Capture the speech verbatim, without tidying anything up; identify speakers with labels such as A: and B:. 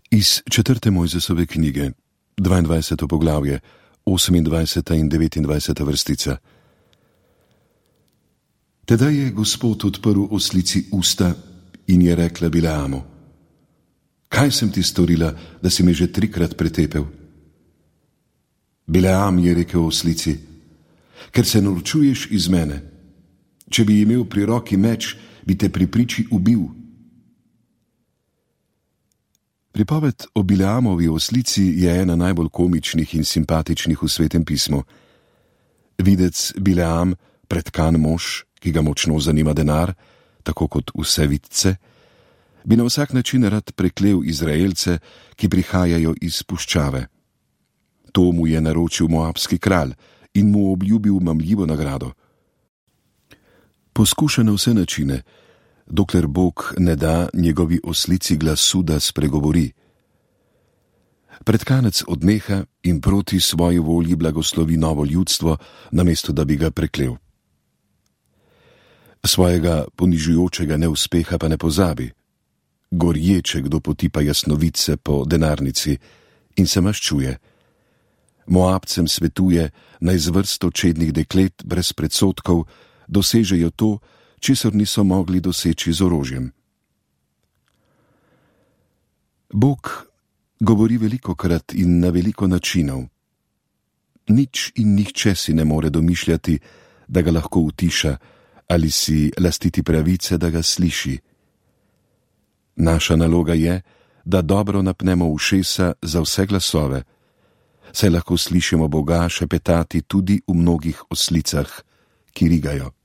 A: Iz četrte Mojzesove knjige, dvaindvajseto poglavje, osemindvajseta in devetindvajseta vrstica. Tedaj je Gospod odprl oslici usta in je rekla Bileamu: Kaj sem ti storila, da si me že trikrat pretepel? Bileam je rekel oslici: Ker se norčuješ iz mene. Če bi imel pri roki meč, bi te pri priči ubil. Pripoved o Bileamovi oslici je ena najbolj komičnih in simpatičnih v Svetem pismu. Videc Bileam, pretkan mož, ki ga močno zanima denar, tako kot vse vidce, bi na vsak način rad preklel Izraelce, ki prihajajo iz puščave. To mu je naročil moabski kralj in mu obljubil mamljivo nagrado. Poskuša na vse načine, dokler Bog ne da njegovi oslici glasu, da spregovori. Pretkanec odneha in proti svoji volji blagoslovi novo ljudstvo, namesto da bi ga preklel. Svojega ponižujočega neuspeha pa ne pozabi. Gorječe kdo potipa jasnovidce po denarnici in se maščuje. Moabcem svetuje, naj z vrsto čednih deklet brez predsodkov dosežejo to, česar niso mogli doseči z orožjem. Bog govori velikokrat in na veliko načinov. Nič in nihče si ne more domišljati, da ga lahko utiša, ali si lastiti pravice, da ga sliši. Naša naloga je, da dobro napnemo ušesa za vse glasove, saj lahko slišimo Boga šepetati tudi v mnogih oslicah, ki rigajo.